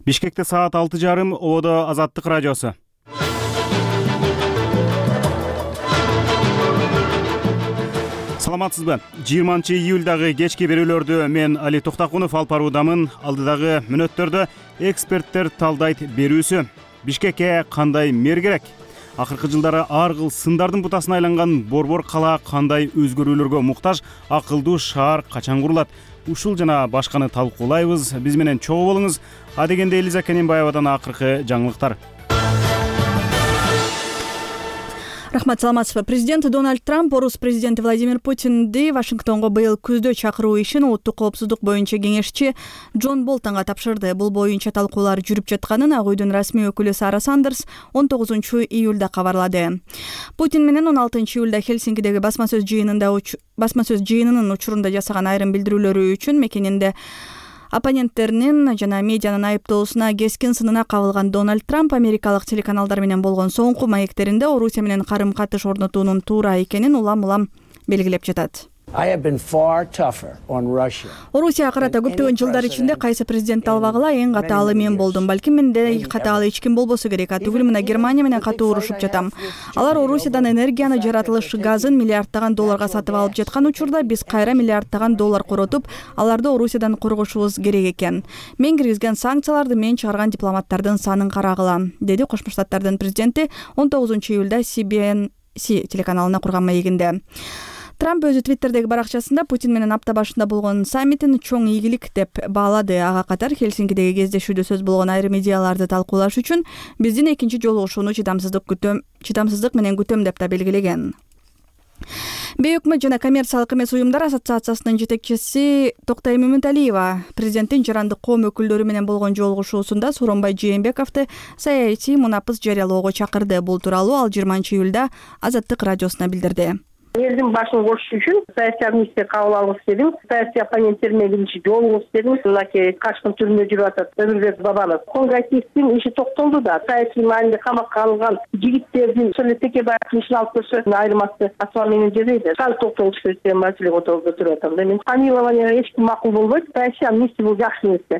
Бишкекте саат 6:30, Ободо Азаттык радиосу. Саламатсызбы? 20-июльдагы кечки берүүлөрдү мен Али Токтакунов алып баруудамын. Алдыдагы мүнөттөрдө эксперттер талдайт берүүсү. Бишкекке кандай мер керек? Акыркы жылдары ар кыл сындардын бутасына айланган борбор кала кандай өзгөрүүлөргө муктаж? Акылдуу шаар качан курулат? Ушул жана башканы талкуулайбыз. Биз менен чогуу болуңуз. Адегенде Элиза Кененбаевадан акыркы жаңылыктар. Рахмат, саламатсызбы. Президент Дональд Трамп орус президенти Владимир Путинди Вашингтонго быйыл күздө чакыруу ишин улуттук коопсуздук боюнча кеңешчи Джон Болтонго тапшырды. Бул боюнча талкуулар жүрүп жатканын Ак үйдүн расмий өкүлү Сара Сандерс 19-июлда кабарлады. Путин менен 16-июлда Хельсинкидеги басма сөз жыйынынын учурунда жасаган айрым билдирүүлөрү үчүн мекенинде оппоненттеринин жана медианын айыптоосуна кескин сынына кабылган Дональд Трамп америкалык телеканалдар менен болгон соңку маектеринде Орусия менен карым-катыш орнотуунун туура экенин улам-улам белгилеп жатат. Орусияга карата көптөгөн жылдар ичинде кайсы президентти албагыла эң катаалы мен болдум. Балким мендей катаалы эч ким болбосо керек. Түгүл мына Германия менен катуу урушуп жатам. Алар Орусиядан энергияны, жаратылыш газын миллиарддаган долларга сатып алып жаткан учурда биз кайра миллиарддаган доллар коротуп, аларды Орусиядан коргошубуз керек экен. Мен киргизген санкцияларды мен чыгарган дипломаттардын санын карагыла, деди Кошмо Штаттардын президенти 19-июлда CBS телеканалына курган маегинде. Трамп өзү Твиттердеги баракчасында Путин менен апта башында болгон саммитин чоң ийгилик деп баалады. Ага катар Хельсинкидеги кездешүүдө сөз болгон айрым идеяларды талкуулаш үчүн биздин экинчи жолугушууну чыдамсыздык менен күтөм деп да белгилеген. Бейөкмөт жана коммерциялык эмес уюмдар ассоциациясынын жетекчиси Токтай Мөмөнталиева президенттин жарандык коом өкүлдөрү менен болгон жолугушуусунда Сооронбай Жээнбековду саясий мунапыс жарыялоого чакырды. Бул тууралуу ал 20-июлда Азаттык радиосуна билдирди. Элдин башын кошуш үчүн саясий амнистия кабыл алгыс келдим. Саясий оппоненттериме биринчи жолугуш дедим. Мынакей качкын түрмөдө жүрүп атат Өмүрбек Бабанов. Конгрессивдин иши токтолду да. Саясий маанилде камакка алынган жигиттердин Сөлөт Текебаевдин ишин алып көрсө айырмасы асма менен жебейди. Кал токтолуш керек деген маселе отуруп атам. Мен помилование эч ким макул болбойт. Саясий амнистия бул жакшы нерсе.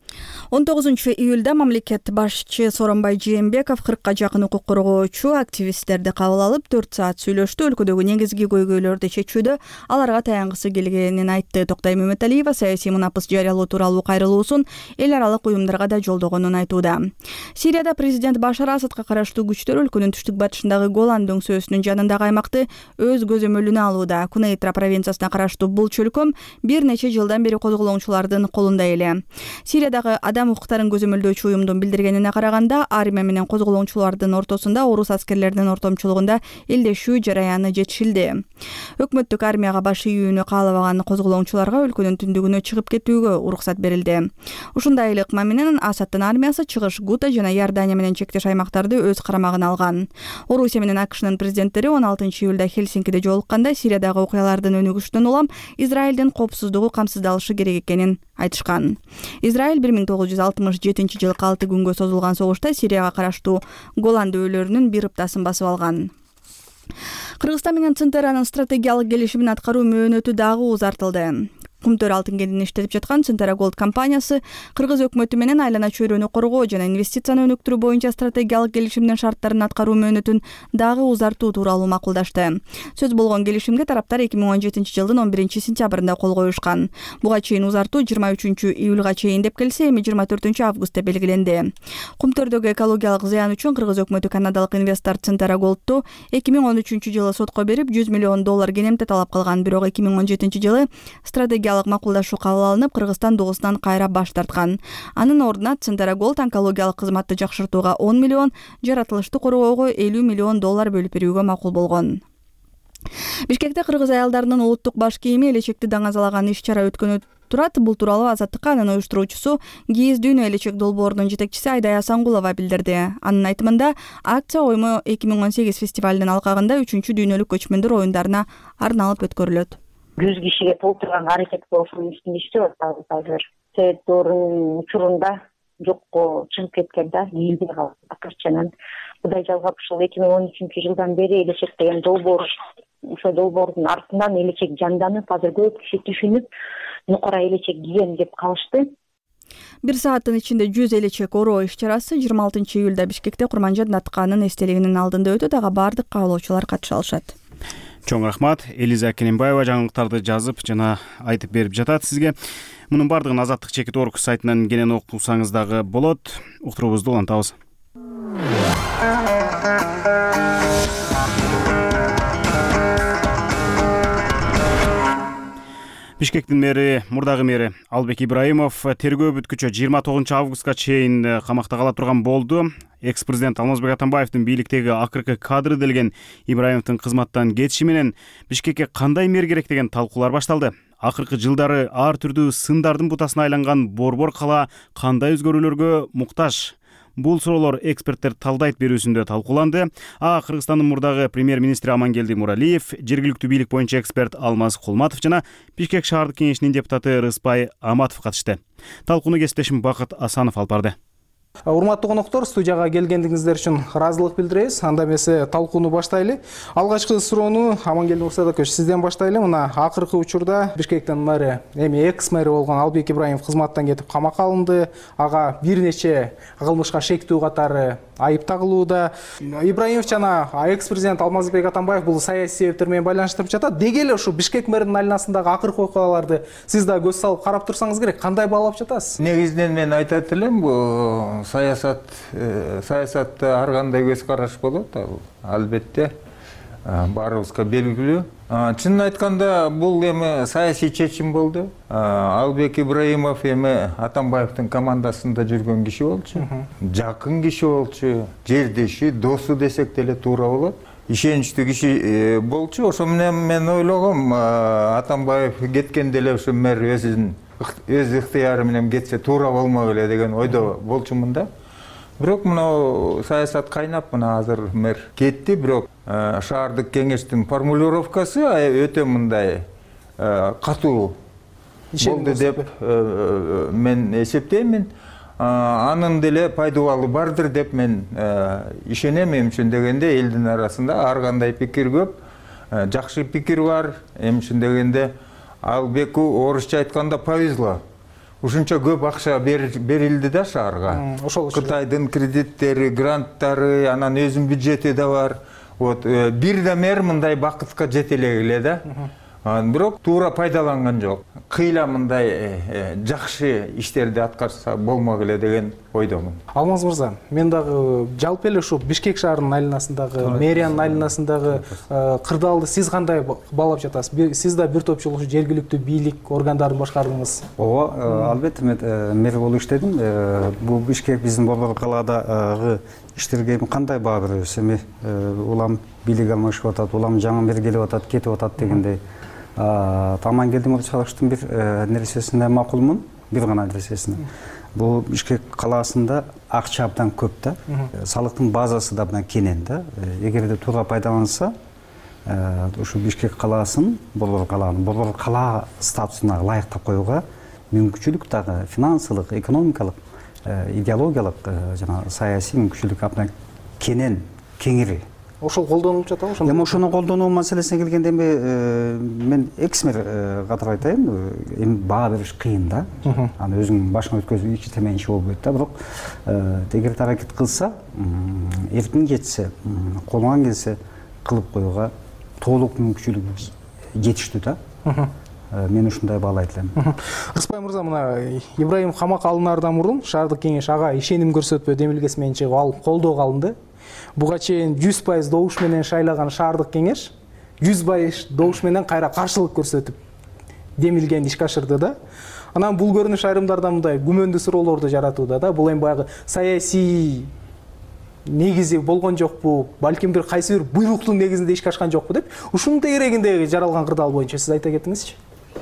19-июлда мамлекет башчы Сооронбай Жээнбеков 40-ка жакын укук коргоочу активисттерди кабыл алып 4 саат сүйлөштү. Өлкөдөгү негизги көйгөйлөрдү чечүүдө аларга таянгысы келгенин айтты. Токтай Мөмөнталиева саясий мунапыс жарыялоо тууралуу кайрылуусун эл аралык уюмдарга да жолдогонун айтууда. Сирияда президент Башар Асадка караштуу күчтөр өлкөнүн түштүк батышындагы Голан дөңсөөсүнүн жанындагы аймакты өз көзөмөлүнө алууда. Кунейтра провинциясына караштуу бул чөлкөм бир нече жылдан бери козголоңчулардын колунда эле. Сириядагы адам укуктарын көзөмөлдөөчү уюмдун билдиргенине караганда, армия менен козголоңчулардын ортосунда орус аскерлеринин ортомчулугунда элдешүү жараяны жетишилди. Өкмөттүк армияга баш ийүүнү каалабаган козголоңчуларга өлкөнүн түндүгүнө чыгып кетүүгө уруксат берилди. Ушундай эле ыкма менен Асадтын армиясы чыгыш Гута жана Иордания менен чектеш аймактарды өз карамагына алган. Орусия менен АКШнын президенттери 16-июлда Хельсинкиде жолукканда Сириядагы окуялардын өнүгүшүнөн улам Израилдин коопсуздугу камсыздалышы керек экенин айтышкан. Израиль 1967-жылы 6 күнгө созулган согушта Сирияга караштуу Голан дөөлөрүнүн бир ыптасын басып алган. Кыргызстан менен Центеранын стратегиялык келишимин аткаруу мөөнөтү дагы узартылды. Кумтөр алтын кенин иштетип жаткан Центера Голд компаниясы кыргыз өкмөтү менен айлана чөйрөнү коргоо жана инвестицияны өнүктүрүү боюнча стратегиялык келишимдин шарттарын аткаруу мөөнөтүн дагы узартуу тууралуу макулдашты. Сөз болгон келишимге тараптар 2017-жылдын 11-сентябрында кол коюшкан. Буга чейин узартуу 23-июлга чейин деп келсе, эми 24-августта белгиленди. Кумтөрдөгү экологиялык зыян үчүн кыргыз өкмөтү канадалык инвестор Центера Голдту 2013-жылы сотко берип $100 миллион кенемте талап кылган. Бирок 2017-жылы стратегия макулдашуу кабыл алынып, Кыргызстан дугусунан кайра баш тарткан. Анын ордуна Центера Голд онкологиялык кызматты жакшыртууга 10 миллион, жаратылышты коргоого $50 миллион бөлүп берүүгө макул болгон. Бишкекте кыргыз аялдарынын улуттук баш кийими элечекти даңазалаган иш-чара өткөнү турат. Бул тууралуу Азаттыкка анын уюштуруучусу ГИИС Дүйнө элечек долбоорунун жетекчиси Айдай Асангулова билдирди. Анын айтымында, акция Оймо 2018 фестивалынын алкагында 3-чү дүйнөлүк көчмөндөр оюндарына арналып өткөрүлөт. 100 кишиге толтурган аракет болушунун үстүндө иштеп атабыз азыр. Себепторунун учурунда жокко чыгып кеткен да, кийинде калып акырчанан Кудай жалгап ушул 2013-жылдан бери элечек деген долбоор, ошол долбоордун артынан элечек жанданып, азыр көп киши түшүнүп, нукара элечек кийген деп калышты. 1 сааттын ичинде 150 чек ороо иш чарасы 26 июлда Бишкекте Курманжан Натканын эстелигинин алдында өтөт. Ага бардык кабылуучулар катыша алышат. Чоң рахмат. Элиза Кененбаева жаңылыктарды жазып жана айтып берип жатат сизге. Мунун бардыгын Азаттык чекит орг сайтынан кенен окусаңыз дагы болот. Уктуруубузду улантабыз. Бишкектин мэри, мурдагы мэри Албек Ибраимов тергөө бүткүчө 29 августка чейин камакта кала турган болду. Экс-президент Алмазбек Атамбаевдин бийликтеги акыркы кадры делген Ибраимовдун кызматтан кетиши менен Бишкекке кандай мэр керек деген талкуулар башталды. Акыркы жылдары ар түрдүү сындардын бутасына айланган борбор кала кандай өзгөрүүлөргө муктаж? Бул суроолор эксперттер талдайт берүүсүндө талкууланды. Кыргызстандын мурдагы премьер-министри Амангелди Муралиев, жергиликтүү бийлик боюнча эксперт Алмаз Кулматов жана Бишкек шаардык кеңешинин депутаты Рыспай Аматов катышты. Талкууну кесиптешим Бакыт Асанов алып барды. Урматтуу коноктор, студияга келгендигиңиздер үчүн ыраазылык билдиребиз. Анда эмесе талкууну баштайлы. Алгачкы суроону Амангелди Мурсадокович сизден баштайлы. Мына акыркы учурда Бишкектин мэри, эми экс-мэри болгон Албек Ибраимов кызматтан кетип камакка алынды. Ага бир нече кылмышка шектүү катары айып тагылууда. Ибраимов жана экс-президент Алмазбек Атамбаев бул саясий себептер менен байланыштырып жатат. Деги эле ушу Бишкек мэринин айланасындагы акыркы окуяларды сиз да көз салып карап турсаңыз керек. Кандай баалап жатасыз? Негизинен мен айтат элем, бул саясатта ар кандай көз караш болот, албетте баарыбызга белгилүү. Чынын айтканда бул эми саясий чечим болду. Албек Ибраимов эми Атамбаевдин командасында жүргөн киши болчу, жакын киши болчу, жердеши, досу десек деле туура болот. Ишеничтүү киши болчу. Ошо менен мен ойлогом, Атамбаев кеткенде эле ушу мэр өз ыктыяры менен кетсе туура болмок эле деген ойдо болчумун да. Бирок мына саясат кайнап, мына азыр мэр кетти, бирок шаардык кеңештин формулировкасы өтө мындай катуу болду деп мен эсептеймин. Анын деле пайдубалы бардыр деп мен ишенем. Эми үчүн дегенде элдин арасында ар кандай пикир көп, жакшы пикир бар. Эми үчүн дегенде Албеку орусча айтканда повезло. Ушунча көп акча берилди да шаарга. Кытайдын кредиттери, гранттары, анан өзүнүн бюджети да бар. Вот бир да мэр мындай бакытка жете эле да. Бирок туура пайдаланган жок. Кыйла мындай жакшы иштерди аткарса болмок эле деген ойдомун. Алмаз мырза, мен дагы жалпы эле ушу Бишкек шаарынын айланасындагы, мэриянын айланасындагы кырдаалды сиз кандай баалап жатасыз? Сиз да бир топ жолу жергиликтүү бийлик органдарын башкардыңыз. Ооба, албетте мен мэр болуп иштедим. Бул Бишкек биздин борбор калаадагы иштерге кандай баа беребиз? Эми улам бийлик алмашып атат, улам жаңы мэр келип атат, кетип атат дегендей. Амангелди Мурсадоковичтин бир нерсесине макулмун, бир гана нерсесине. Бул Бишкек калаасында акча абдан көп да, салыктын базасы да абдан кенен да. Эгерде туура пайдаланса, ушу Бишкек калаасын, борбор калаа статусуна ылайыктап коюуга мүмкүнчүлүк дагы финансылык, экономикалык, идеологиялык жана саясий мүмкүнчүлүк абдан кенен, кеңири. Ошол колдонулуп жатабы? Эми ошону колдонуу маселесине келгенде мен экс-мэр катары айтайын, эми баа бериш кыйын да. Аны өзүңүн башыңа өткөзүп ичи темен иши болбойт да, бирок эгер аракет кылса, эркин кетсе, колуңан келсе кылып коюуга толук мүмкүнчүлүк жетиштүү да. Мен ушундай баалайт элем. Рыспай мырза, мына Ибраимов камакка алынаардан мурун шаардык кеңеш ага ишеним көрсөтпөө демилгеси менен чыгып ал колдоого алынды. Буга чейин 100% добуш менен шайлаган шаардык кеңеш 100% добуш менен кайра каршылык көрсөтүп демилген ишке ашырды да. Анан бул көрүнүш айрымдарда мындай күмөндүү суроолорду жаратууда да. Бул эми баягы саясий негизи болгон жокпу, балким бир кайсы бир буйруктун негизинде ишке ашкан жокпу деп. Ушунун тегерегинде жаралган кырдаал боюнча сиз айта кетиңизчи.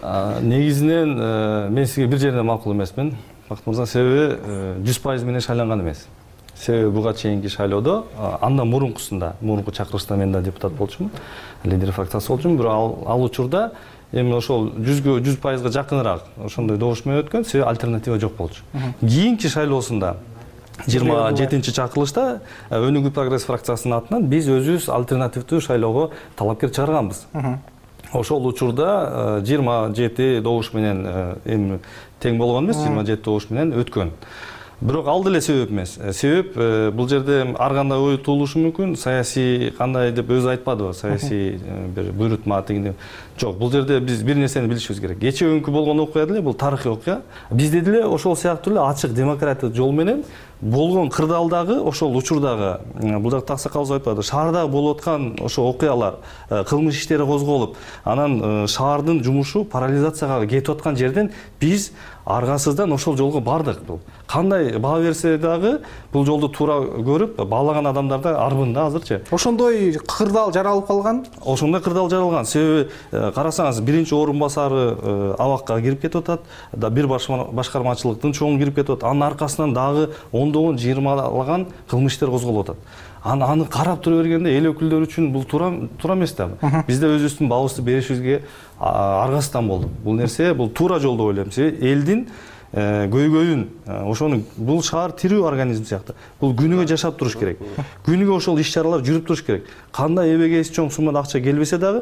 Негизинен мен сизге бир жерде макул эмесмин. Бакыт мырза, себеби 100% менен шайланган эмес. Себеби буга чейинки шайлоодо андан мурунку чакырылышта мен да депутат болчумун, лидер фракциясы болчумун, бирок ал учурда эми ошол 100%га жакыныраак ошондой добуш менен өткөн, себеби альтернатива жок болчу. Кийинки шайлоосунда 27-чи чакырылышта Өнүгүү прогресс фракциясынын атынан биз өзүбүз альтернативдүү шайлоого талапкер чыгарганбыз. ошол учурда 27 добуш менен эми тең болгон эмес, 27 добуш менен өткөн. Бирок ал деле себеп эмес. Себеп бул жерде ар кандай ой туулушу мүмкүн. Саясий кандай деп өзү айтпадыбы? Саясий бир буйрутма деген. Жок, бул жерде биз бир нерсени билишибиз керек. Кечээ өңкү болгон окуя деле бул тарыхый окуя. Бизде деле ошол сыяктуу эле ачык демократиялык жол менен болгон кырдаалдагы ошол учурдагы бул жакта аксакалыбыз айтпады. Шаардагы болуп аткан ошо окуялар, кылмыш иштери козголуп, анан шаардын жумушу парализацияга кетип аткан жерден биз аргасыздан ошол жолго бардык. Бул кандай баа берсе дагы бул жолду туура көрүп баалаган адамдар да арбында азырчы. Ошондой кырдаал жаралып калган? Ошондой кырдаал жаралган. Себеби карасаңыз, биринчи орун басары абакка кирип кетип атат, да бир башкармачылыктын чоң кирип кетип атат. Анын аркасынан дагы ондогон, 20лаган кылмыш иштер козголуп атат. Аны карап тура бергенде эл өкүлдөрү үчүн бул туура эмес да. Бизде өзүбүздүн баабызды беришибизге аргасыздан болдук. Бул нерсе бул туура жол деп ойлойм. Элдин көйгөйүн, ошону бул шаар тирүү организм сыяктуу. Бул күнүгө жашап туруш керек. Күнүгө ошол иш-чаралар жүрүп туруш керек. Кандай эбегейси чоң суммада акча келбесе дагы,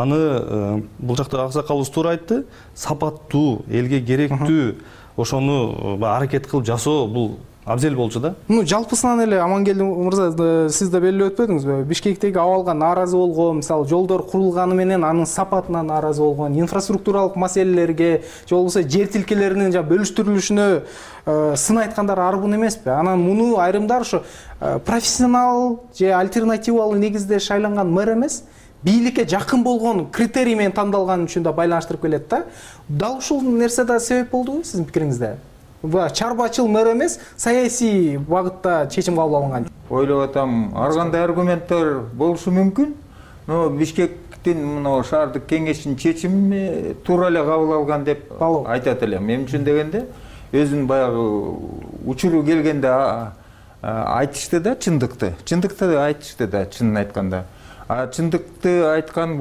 аны бул жакта аксакалыбыз туура айтты, сапаттуу, элге керектүү ошону аракет кылып жасоо бул абзел болчу да. Жалпысынан эле Амангелди мырза, сиз да белгилеп өтпөдүңүзбү? Бишкектеги абалга нааразы болгон, мисалы жолдор курулганы менен анын сапатына нааразы болгон, инфраструктуралык маселелерге, же болбосо жер тилкелеринин бөлүштүрүлүшүнө сын айткандар арбын эмеспи? Анан муну айрымдар ошо профессионал же альтернативалуу негизде шайланган мэр эмес, бийликке жакын болгон критерий менен тандалган үчүн да байланыштырып келет да. Дал ушул нерсе да себеп болдубу сиздин пикириңизде? Чарбачыл мэр эмес, саясий багытта чечим кабыл алынган. Ойлоп атам, ар кандай аргументтер болушу мүмкүн. Но Бишкектин мына шаардык кеңештин чечими туура эле кабыл алган деп айтат элем. Мен үчүн дегенде өзүнүн баягы учуру келгенде айтышты да чындыкты. Чындыкты айтышты да, чынын айтканда. Чындыкты айткан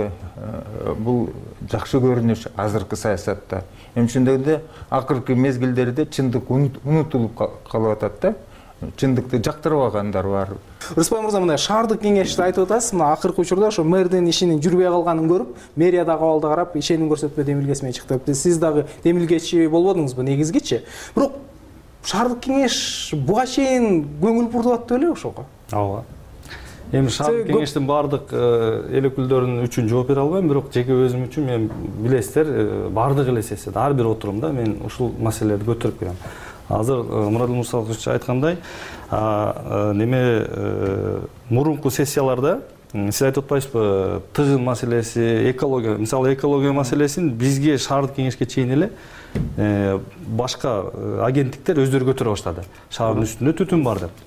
бул жакшы көрүнүш азыркы саясатта. Мен үчүн дегенде акыркы мезгилдерде чындык унутулуп калып атат да. Чындыкты жактырбагандар бар. Рыспай мырза, мындай шаардык кеңешти айтып атасыз. Мына акыркы учурда ошо мэрдин ишинин жүрбөй калганын көрүп, мэрия дагы абалды карап, ишеним көрсөтпө демилгеси менен чыкты. Сиз дагы демилгечи болбодуңузбу негизгичи? Бирок шаардык кеңеш буга чейин көңүл бурдуп атты беле ошого? Ооба. Эми шаардык кеңештин баардык эл өкүлдөрүнүн үчүн жооп бере албайм, бирок жеке өзүм үчүн мен билесиздер, бардык эле сессияда ар бир отурумда мен ушул маселелерди көтөрүп келем. Азыр Мурадил Мурсалович айткандай, мурунку сессияларда сиз айтып атпайсызбы, тыгын маселеси, экология, мисалы экология маселесин бизге шаардык кеңешке чейин эле башка агенттиктер өздөрү көтөрө баштады. Шаардын үстүндө түтүн бар деп.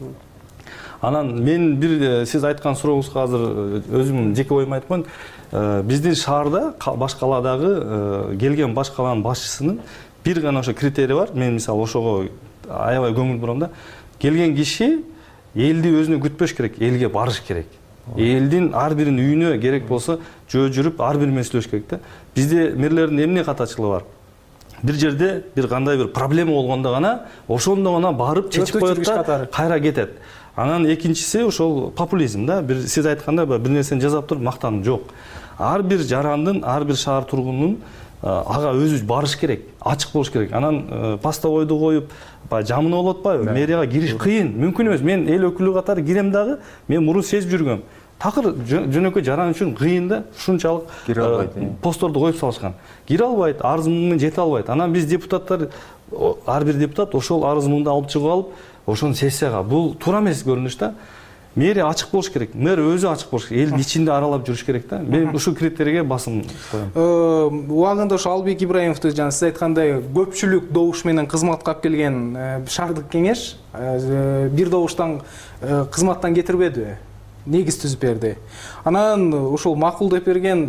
Анан мен бир сиз айткан сурооңузга азыр өзүм жеке оюмду айтып коеюн. Биздин шаарда баш каладагы келген баш каланын башчысынын бир гана ошо критерий бар. Мен мисалы ошого аябай көңүл бурам да. Келген киши элди өзүнө күтпөш керек, элге барыш керек. Элдин ар биринин үйүнө керек болсо жөө жүрүп ар бири менен сүйлөш керек да. Бизде мэрлердин эмне катачылыгы бар? Бир жерде бир кандай бир проблема болгондо гана ошондо гана барып чечип коет да, кайра кетет. Анан экинчиси ошол популизм да. Бир сиз айткандай бир нерсени жасап туруп мактануу жок. Ар бир жарандын, ар бир шаар тургунунун ага өзү барыш керек, ачык болуш керек. Анан постовойду коюп, жамынып болуп атпайбы? Мэрияга кириш кыйын, мүмкүн эмес. Мен эл өкүлү катары кирем дагы, мен мурун сезип жүргөм. Такыр жөнөкөй жаран үчүн кыйын да, ушунчалык постторду коюп салышкан. Кире албайт, арыз муңун жете албайт. Анан биз депутаттар, ар бир депутат ошол арыз муңду алып чыгып алып, ошону сессияга. Бул туура эмес көрүнүш да. Мэрия ачык болуш керек. Мэр өзү ачык болуш керек. Элдин ичинде аралап жүрүш керек да. Мен ушул критерийге басым коем. Убагында ошо Албек Ибраимовду жана сиз айткандай көпчүлүк добуш менен кызматка алып келген шаардык кеңеш бир добуштан кызматтан кетирбеди. Негиз түзүп берди. Анан ушул макул деп берген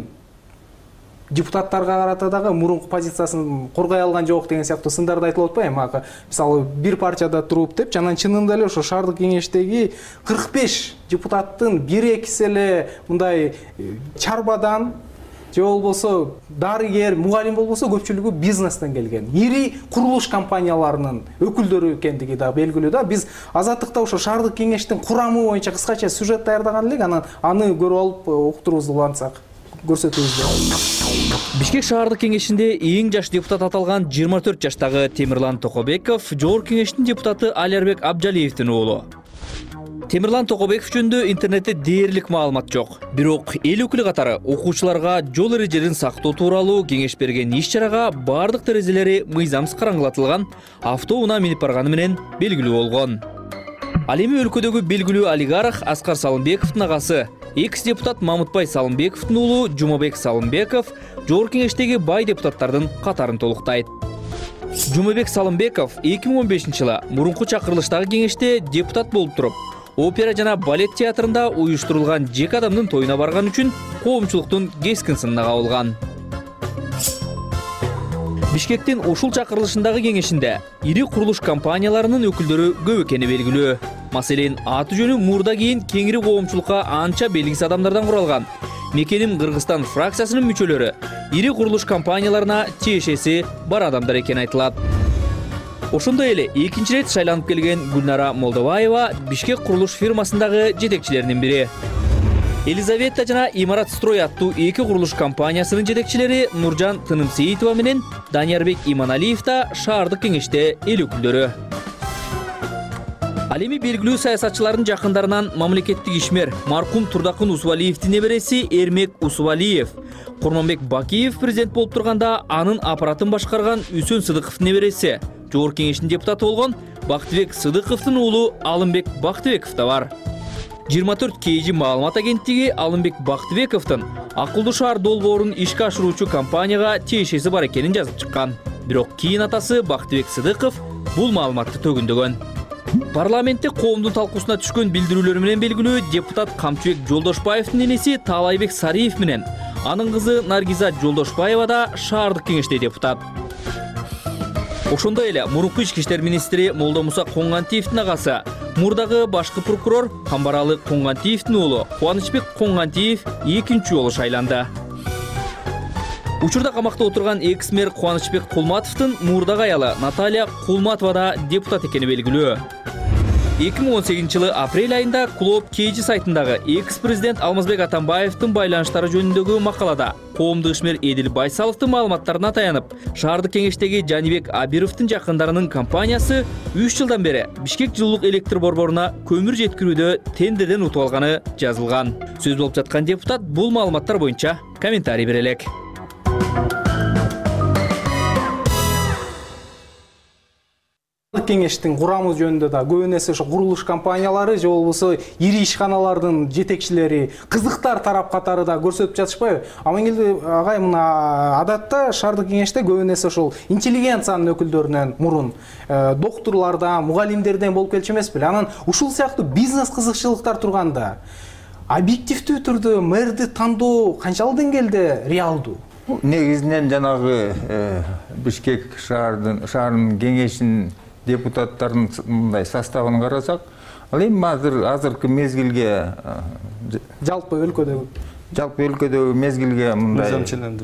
депутаттарга карата дагы мурунку позициясын коргой алган жок деген сыяктуу сындарды айтылып атпайбы? Мисалы бир партияда туруп деп, жана чынында эле ошо шаардык кеңештеги 45 депутаттын 1-2 эле мындай чарбадан же болбосо дарыгер, мугалим болбосо көпчүлүгү бизнестен келген. Ири курулуш компанияларынын өкүлдөрү экендиги да белгилүү да. Биз Азаттыкта ошо шаардык кеңештин курамы боюнча кыскача сюжет даярдаган элек, анан аны көрүп алып уктуруубузду улантсак. көрсөтөбүз. Бишкек шаардык кеңешинде эң жаш депутат аталган 24 жаштагы Темирлан Токобеков Жогорку кеңештин депутаты Алиарбек Абжалиевдин уулу. Темирлан Токобеков жөнүндө интернетте дээрлик маалымат жок. Бирок эл өкүлү катары окуучуларга жол эрежелерин сактоо тууралуу кеңеш берген иш-чарага бардык терезелери мыйзамсыз караңгылатылган автоунаа минип барганы менен белгилүү болгон. Ал эми өлкөдөгү белгилүү олигарх Аскар Салымбековдун агасы, экс-депутат Мамытбай Салымбековдун уулу Жумабек Салымбеков Жогорку кеңештеги бай депутаттардын катарын толуктайт. Жумабек Салымбеков 2015 жылы мурунку чакырылыштагы кеңеште депутат болуп туруп, опера жана балет театрында уюштурулган жеке адамдын тоюна барган үчүн коомчулуктун кескин сынына кабылган. Бишкектин ушул чакырылышындагы кеңешинде ири курулуш компанияларынын өкүлдөрү көп экени белгилүү. Маселен, аты жөнү мурда кийин кеңири коомчулукка анча белгисиз адамдардан куралган Мекеним Кыргызстан фракциясынын мүчөлөрү ири курулуш компанияларына тиешеси бар адамдар экени айтылат. Ошондой эле экинчи рет шайланып келген Гүлнара Молдобаева Бишкек курулуш фирмасындагы жетекчилердин бири. Елизавета жана Имарат Строй аттуу эки курулуш компаниясынын жетекчилери Нуржан Тынымсеитова менен Даниярбек Иманалиев да шаардык кеңеште эл өкүлдөрү. Ал эми белгилүү саясатчылардын жакындарынан мамлекеттик ишмер маркум Турдакын Усубалиевдин небереси Эрмек Усубалиев, Курманбек Бакиев президент болуп турганда анын аппаратын башкарган Үсөн Сыдыковдун небереси, Жогорку кеңештин депутаты болгон Бактыбек Сыдыковдун уулу Алымбек Бактыбеков да бар. 24 KG маалымат агенттиги Алымбек Бактыбековдун Акылдуу шаар долбоорун ишке ашыруучу компанияга тиешеси бар экенин жазып чыккан. Бирок кийин атасы Бактыбек Сыдыков бул маалыматты төгүндөгөн. Парламентте коомдун талкуусуна түшкөн билдирүүлөр менен белгилүү депутат Камчыбек Жолдошбаевдин энеси Таалайбек Сариев менен анын кызы Наргиза Жолдошбаева да шаардык кеңеште депутат. Ошондой эле мурунку ички иштер министри Молдомуса Коңгантиевдин агасы, мурдагы башкы прокурор Камбаралы Коңгантиевдин уулу Кубанычбек Коңгантиев экинчи жолу шайланды. Учурда камакта отурган экс-мэр Кубанычбек Кулматовдун мурдагы аялы Наталья Кулматова да депутат экени белгилүү. 2018 жылы апрель айында Клуб KG сайтындагы экс-президент Алмазбек Атамбаевдин байланыштары жөнүндөгү макалада коомдук ишмер Эдил Байсаловдун маалыматтарына таянып, шаардык кеңештеги Жанибек Абировдун жакындарынын компаниясы 3 жылдан бери Бишкек жылуулук электр борборуна көмүр жеткирүүдө тендерден утуп алганы жазылган. Сөз болуп жаткан депутат бул маалыматтар боюнча комментарий бере элек. Кеңештин курамы жөнүндө да көбүн эсе ошо курулуш компаниялары же болбосо ири ишканалардын жетекчилери, кызыктар тарап катары да көрсөтүп жатышпайбы? Амангелди агай, мына адатта шаардык кеңеште көбүн эсе ошол интеллигенциянын өкүлдөрүнөн мурун доктурлардан, мугалимдерден болуп келчү эмес беле? Анан ушул сыяктуу бизнес кызыкчылыктар турганда объективдүү түрдө мэрди тандоо канчалык деңгээлде реалдуу? Негизинен жанагы Бишкек шаарынын кеңешинин депутаттардын мындай составын карасак, ал эми азыркы мезгилге жалпы өлкөдөгү мезгилге мындай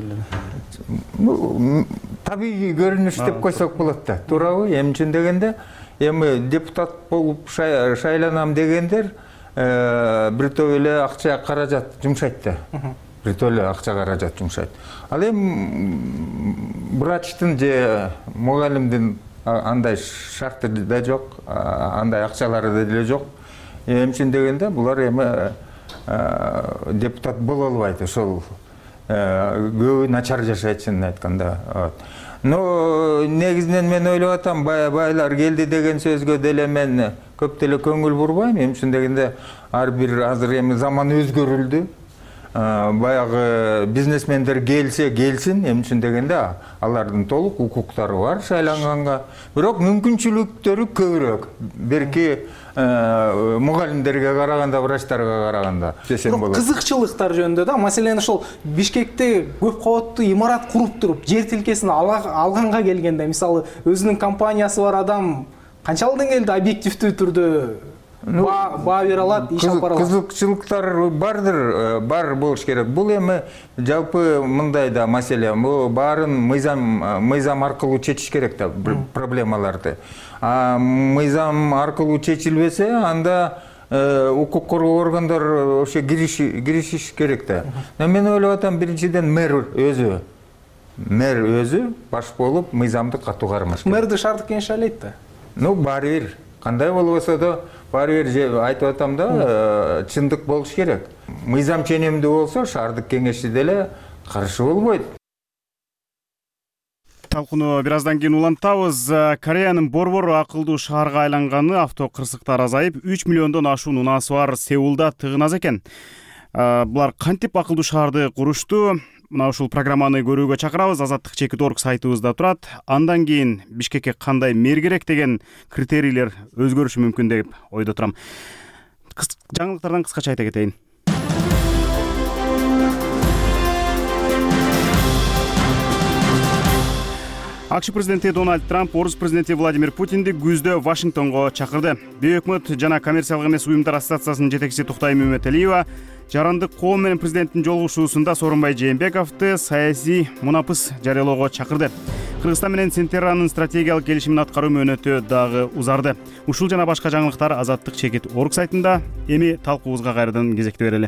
табигый көрүнүш деп койсок болот да, туурабы? Эми үчүн дегенде, эми депутат болуп шайланам дегендер биртөө эле акча каражат жумшайт да. Биртөө эле акча каражат жумшайт. Ал эми врачтын же мугалимдин андай шарты да жок, андай акчалары деле жок. Эми үчүн дегенде булар эми депутат боло албайт. Ошол көбү начар жашайт, чынын айтканда. Но негизинен мен ойлоп атам, байлар келди деген сөзгө деле мен көп деле көңүл бурбайм. Эми үчүн дегенде ар бир азыр эми заман өзгөрүлдү. Баягы бизнесмендер келсин, эми үчүн дегенде алардын толук укуктары бар шайланганга. Бирок мүмкүнчүлүктөрү көбүрөөк. Берки мугалимдерге караганда, врачтарга караганда десем болот. Кызыкчылыктар жөнүндө да, маселен ошол Бишкекте көп кабаттуу имарат куруп туруп, жер тилкесин алганга келгенде, мисалы, өзүнүн компаниясы бар адам канчалык деңгээлде объективдүү түрдө баа бере алат, иш алып бара алат? Кызыкчылыктар бар болуш керек. Бул эми жалпы мындай да маселе. Бул баарын мыйзам аркылуу чечиш керек да проблемаларды. Мыйзам аркылуу чечилбесе, анда укук коргоо органдар вообще киришиш керек да. Мен ойлоп атам, биринчиден мэр өзү баш болуп мыйзамды катуу кармаш керек. Мэрди шаардык кеңеш шайлайт да. Баары бир. Кандай болбосо да, баары бир айтып атам да, чындык болуш керек. Мыйзам ченемдүү болсо, шаардык кеңеши деле каршы болбойт. Талкууну бир аздан кийин улантабыз. Кореянын борбору акылдуу шаарга айланганы, автокырсыктар азайып, 3 миллиондон ашуун унаасы бар Сеулда тыгыназ экен. Булар кантип акылдуу шаарды курушту? Мына ушул программаны көрүүгө чакырабыз. Азаттык.org сайтыбызда турат. Андан кийин Бишкекке кандай мэр керек деген критерийлер өзгөрүшү мүмкүн деп ойдо турам. Жаңылыктардан кыскача айта кетейин. АКШ президенти Дональд Трамп орус президенти Владимир Путинди күздө Вашингтонго чакырды. Бейөкмөт жана коммерциялык эмес уюмдар ассоциациясынын жетекчиси Туктай Мөмөталиева жарандык коом менен президенттин жолугушуусунда Сооронбай Жээнбековду саясий мунапыс жарыялоого чакырды. Кыргызстан менен Сентерранын стратегиялык келишимин аткаруу мөөнөтү дагы узарды. Ушул жана башка жаңылыктар Азаттык.org сайтында. Эми талкуубузга кайрадан кезекти берели.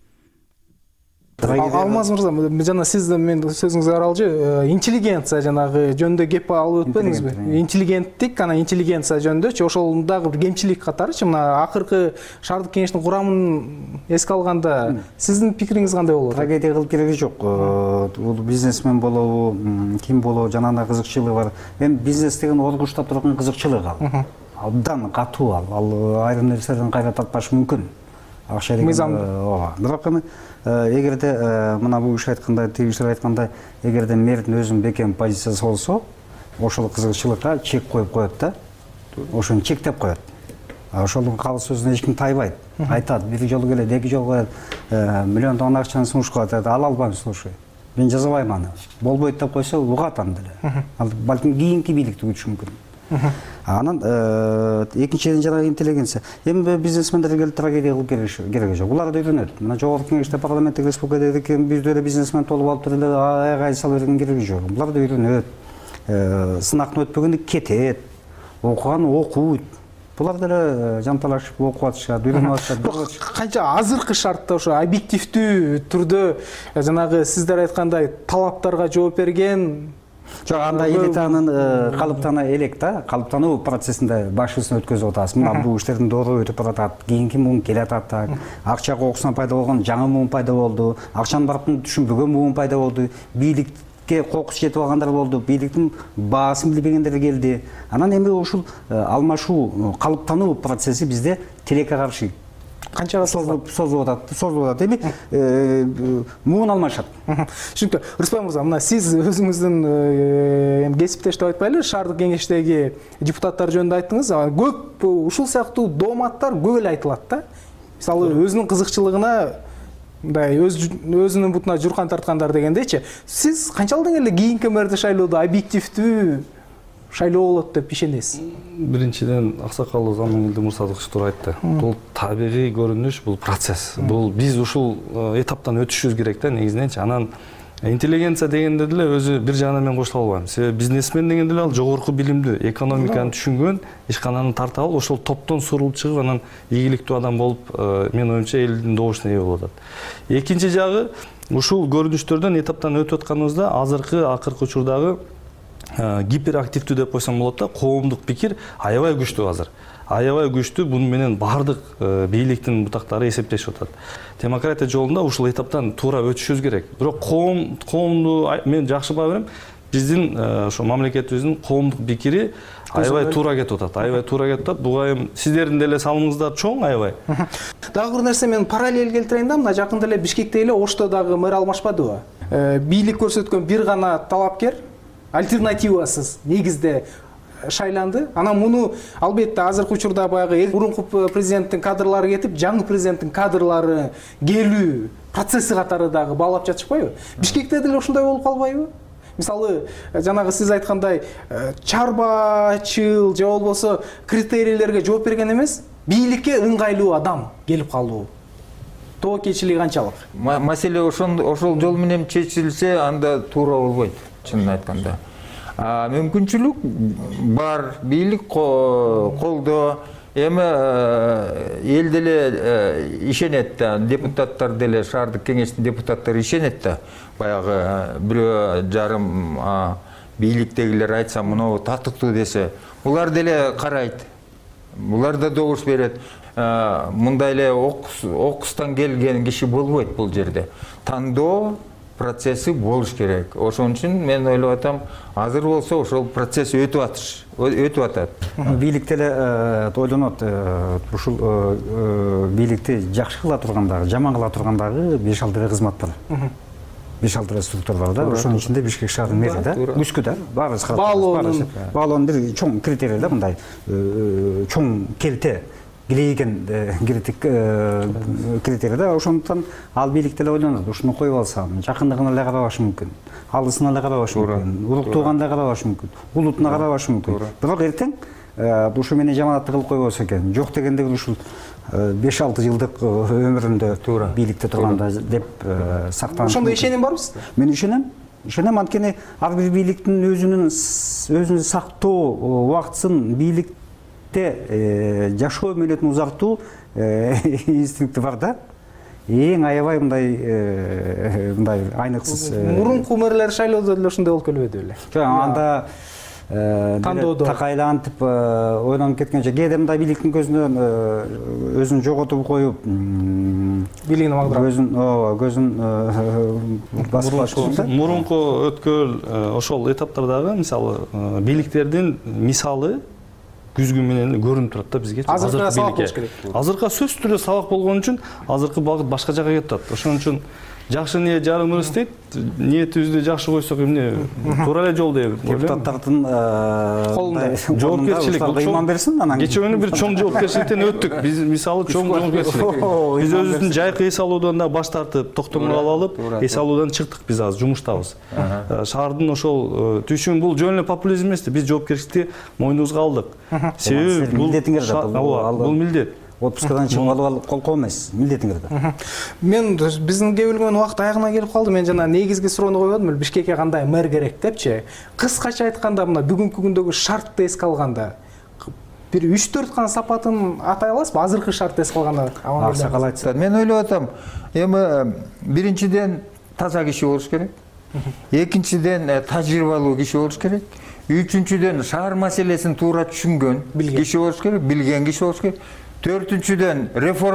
Алмаз мырза, жана сиз мен сөзүңүзгө аралжы интеллигенция жанагы жөнүндө кеп алып өтпөдүңүзбү? Интеллигенттик, анан интеллигенция жөнүндөчү ошол дагы бир кемчилик катарычы мына акыркы шаардык кеңештин курамын эске алганда сиздин пикириңиз кандай болот? Трагедия кылып кереги жок. Бул бизнесмен болобу, ким болобу, жанагындай кызыкчылыгы бар. Эми бизнес деген оргуштап турган кызыкчылык ал. Абдан катуу ал айрым нерселерден кайра тартпаш мүмкүн. Акча деген ооба. Бирок эми эгерде мына бул киши айткандай, тигишер айткандай, эгерде мэрдин өзүнүн бекем позициясы болсо, ошол кызыкчылыкка чек коюп коет да. Ошону чектеп коет. Ошол калыс сөзүнө эч ким тайбайт. Айтат, бир жолу келет, эки жолу келет, миллиондогон акчаны сунушка атат, ала албайм, слушай. Мен жазабайм аны. Болбойт деп койсо, угат аны деле. Ал балким кийинки бийликти күтүшү мүмкүн. Анан экинчиден жанагы интеллигенция. Эми бизнесмендерге келип трагедия кылып кереги жок. Булар да үйрөнөт. Мына жогорку кеңеште парламенттик республикада ким бирде эле бизнесмен толуп алып туруп эле айгай салып берген кереги жок. Булар да үйрөнөт. Сынактан өтпөгөндө кетет. Окуган окуйт. Булар деле жанталашып окуп атышат, үйрөнүп атышат. Канча азыркы шартта ошо объективдүү түрдө жанагы сиздер айткандай талаптарга жооп берген. Жок, анда элитанын калыптана элек да, калыптануу процессинде башыбыздан өткөзүп атабыз. Мына бул иштердин доору өтүп баратат, кийинки муун келе атат. Акча кокусунан пайда болгон жаңы муун пайда болду, акчанын баркын түшүнбөгөн муун пайда болду, бийликке кокус жетип алгандар болду, бийликтин баасын билбегендер келди. Анан эми ушул алмашуу, калыптануу процесси бизде тилекке каршы канчага созулуп атат. Эми муун алмашат. Түшүнүктүү. Рыспай мырза, мына сиз өзүңүздүн кесиптеш деп айтпайлы, шаардык кеңештеги депутаттар жөнүндө айттыңыз. Көп ушул сыяктуу дооматтар көп эле айтылат да. Мисалы өзүнүн кызыкчылыгына мындай өзүнүн бутуна журкан тарткандар дегендейчи. Сиз канчалык эле кийинки мэрди шайлоодо объективдүү шайлоо болот деп ишенесиз? Биринчиден аксакалуу Замангелди Мурсадович туура айтты. Бул табигый көрүнүш, бул процесс. Бул биз ушул этаптан өтүшүбүз керек да негизиненчи. Анан интеллигенция дегенде деле өзү бир жагынан мен кошула албайм. Себеби бизнесмен дегенде деле ал жогорку билимдүү, экономиканы түшүнгөн, ишкананы тарта алып, ошол топтон сурулуп чыгып, анан ийгиликтүү адам болуп, мен оюмча элдин добушуна ээ болуп атат. Экинчи жагы, ушул көрүнүштөрдөн этаптан өтүп атканыбызда акыркы учурдагы гиперактивдүү деп койсом болот да, коомдук пикир аябай күчтүү азыр. Аябай күчтүү, буну менен бардык бийликтин бутактары эсептешип атат. Демократия жолунда ушул этаптан туура өтүшүбүз керек. Бирок коомду мен жакшы баа берем. Биздин ошо мамлекетибиздин коомдук пикири аябай туура кетип атат. Буга эми сиздердин деле салымыңыздар чоң аябай. Дагы бир нерсе мен параллель келтирейин да, мына жакында эле Бишкекте эле Ошто дагы мэр алмашпадыбы? Бийлик көрсөткөн бир гана талапкер альтернативасыз негизде шайланды. Анан муну албетте азыркы учурда баягы мурунку президенттин кадрлары кетип, жаңы президенттин кадрлары келүү процесси катары дагы баалап жатышпайбы? Бишкекте деле ушундай болуп калбайбы? Мисалы, жанагы сиз айткандай чарбачыл же болбосо критерийлерге жооп берген эмес, бийликке ыңгайлуу адам келип калуу. Тоокейчилиги канчалык? Маселе ошол жол менен чечилсе, анда туура болбойт, чынын айтканда. Мүмкүнчүлүк бар, бийлик колдоо, эми эл деле ишенет да, депутаттар деле, шаардык кеңештин депутаттары ишенет да. Баягы 1,5 бийликтегилер айтса, мынау татыктуу десе, булар деле карайт. Булар да добуш берет. Мындай эле окустан келген киши болбойт бул жерде. Тандоо процесси болуш керек. Ошон үчүн мен ойлоп атам, азыр болсо ошол процесс өтүп атат. Бийликте эле ойлонот, ушул бийликти жакшы кыла тургандагы, жаман кыла тургандагы 5-6 кызмат бар. 5-6 структура бар да. Ошонун ичинде Бишкек шаарынын мэри да, күчкү да, баарыбыз карап. Баалоонун бир чоң критерий да, мындай чоң келте килейген критерий да. Ошондуктан ал бийликте эле ойлонот, ушуну коюп алсам, жакындыгына эле карабашы мүмкүн, алысына эле карабашы мүмкүн, уруктууганда карабашы мүмкүн, улутуна карабашы мүмкүн. Бирок эртең ушу менен жаманатты кылып койбосо экен, жок дегенде ушул 5-6 жылдык өмүрүндө бийликте турганда деп сактанып. Ошондо ишеним барбы сизде? Мен ишенем, анткени ар бир бийликтин өзүн сактоо убактысын, бийликте жашоо мөөнөтүн узартуу инстинкти бар да. Эң аябай мындай айныксыз. Мурунку мэрлер шайлоодо деле ошондой болуп келбеди беле? Жок, анда такайлантып ойлонуп кеткенче, кээде мындай бийликтин көзүнөн өзүн жоготуп коюп, бийлигин магдырап, көзүн басып, мурунку өткөл ошол этаптардагы мисалы бийликтердин мисалы күзгү менен көрүнүп турат да бизге. Азыркы сабак болуш керек. Азыркы сөзсүз түрдө сабак болгон үчүн азыркы багыт башка жака кетип атат. Ошон үчүн жакшы ниет жарым ырыс дейт. Ниетибизди жакшы койсок эмне туура эле жол деп ойлойм. Депутаттардын колунда жоопкерчилик ыйман берсин, анан кечээ күнү бир чоң жоопкерчиликтен өттүк. Биз мисалы чоң жоопкерчилик. Биз өзүбүздүн жайкы эс алуудан да баш тартып, токтомдо алып, эс алуудан чыктык. Биз азыр жумуштабыз. Шаардын ошол түшүн бул жөн эле популизм эмес. Биз жоопкерчиликти мойнубузга алдык. Себеби бул милдет. Отпускадан чыгып алып кол эмес, милдетиңер да. Мен биздин кебилген убакыт аягына келип калды. Мен жана негизги суроону койбодум эле, Бишкекке кандай мэр керек депчи. Кыскача айтканда, мына бүгүнкү күндөгү шартты эске алганда, бир 3-4 гана сапатын атай аласызбы? Азыркы шартты эске алганда. Аксакал айтса, мен ойлоп атам, эми биринчиден таза киши болуш керек. Экинчиден тажрыйбалуу киши болуш керек. Үчүнчүдөн шаар маселесин туура түшүнгөн киши болуш керек, билген киши болуш керек. Төртүнчүдөн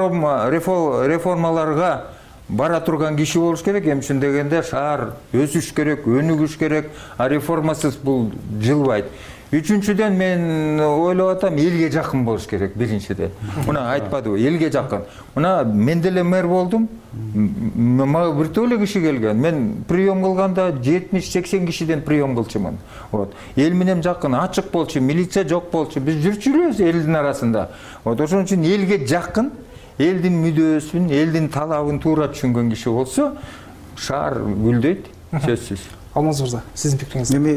реформаларга бара турган киши болуш керек. Эмчин дегенде шаар өсүш керек, өнүгүш керек, а реформасыз бул жылбайт. Үчүнчүдөн мен ойлоп атам, элге жакын болуш керек биринчиден. Мына айтпадыбы, элге жакын. Мына мен деле мэр болдум. Мага бир эле киши келген. Мен прием кылганда 70-80 кишиден прием кылчумун. Вот. Эл менен жакын, ачык болчу, милиция жок болчу. Биз жүрчүбүз элдин арасында. Вот ошон үчүн элге жакын, элдин мүдөөсүн, элдин талабын туура түшүнгөн киши болсо, шаар гүлдөйт, сөзсүз. Алмаз мырза, сиздин пикириңиз? Эми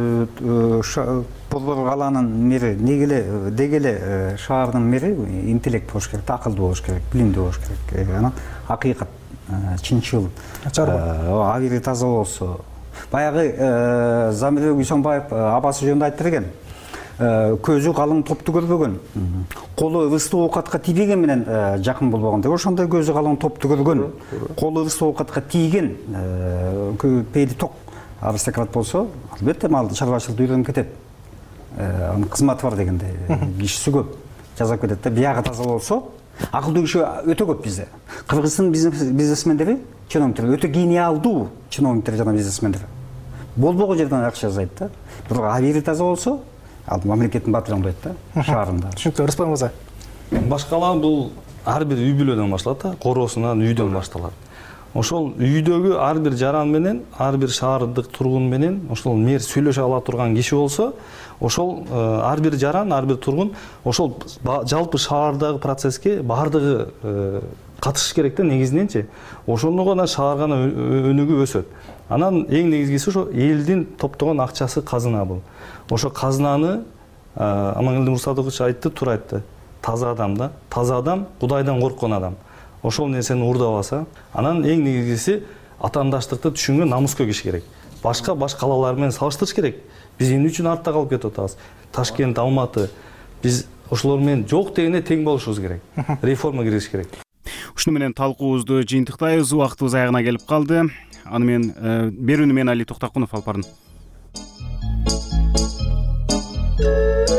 Борбор калаанын мэри дегеле шаардын мэри интеллект болуш керек, акылдуу болуш керек, билимдүү болуш керек. Анан акыйкат, чынчыл, абийири таза болсо. Баягы Замирбек Үйсөнбаев абасы жөнүндө айтып берген. Көзү калың топту көрбөгөн, колу ырыстуу оокатка тийбеген менен жакын болбогон деп. Ошондой көзү калың топту көргөн, колу ырыстуу оокатка тийген пейли ток аристократ болсо, албетте малды чарбачылыкты үйрөнүп кетет. Анын кызматы бар дегенде, кишиси көп, жазап кетет да. Биягы таза болсо, акылдуу киши өтө көп бизде. Кыргыздын бизнесмендери, чиновниктер өтө гениалдуу чиновниктер жана бизнесмендер. Болбогон жерден акча жасайт да. Бирок абийири таза болсо, ал мамлекеттин батыры болот да, шаарында. Түшүнүктүү, Рыспан мырза. Баш кала бул ар бир үй бүлөдөн башталат да, короосунан үйдөн башталат. Ошол үйдөгү ар бир жаран менен, ар бир шаардык тургун менен ошол мэр сүйлөшө ала турган киши болсо, ошол ар бир жаран, ар бир тургун ошол жалпы шаардагы процесске баардыгы катышыш керек да негизиненчи. Ошондо гана шаар гана өнүгүп өсөт. Анан эң негизгиси ошо элдин топтогон акчасы казына бул. Ошо казынаны Амангелди Мурсадович айтты, туура айтты. Таза адам да. Таза адам Кудайдан корккон адам. Ошол нерсени урдабаса, анан эң негизгиси атаандаштыкты түшүнгөн намыскө киши керек. Башка баш калалар менен салыштырыш керек. Биз эмне үчүн артта калып кетип атабыз? Ташкент, Алматы, биз ошолор менен жок дегенде тең болушубуз керек. Реформа киргизиш керек. Ушуну менен талкуубузду жыйынтыктайбыз. Убактыбыз аягына келип калды. Аны менен берүүнү мен Али Токтокунов алып бардым.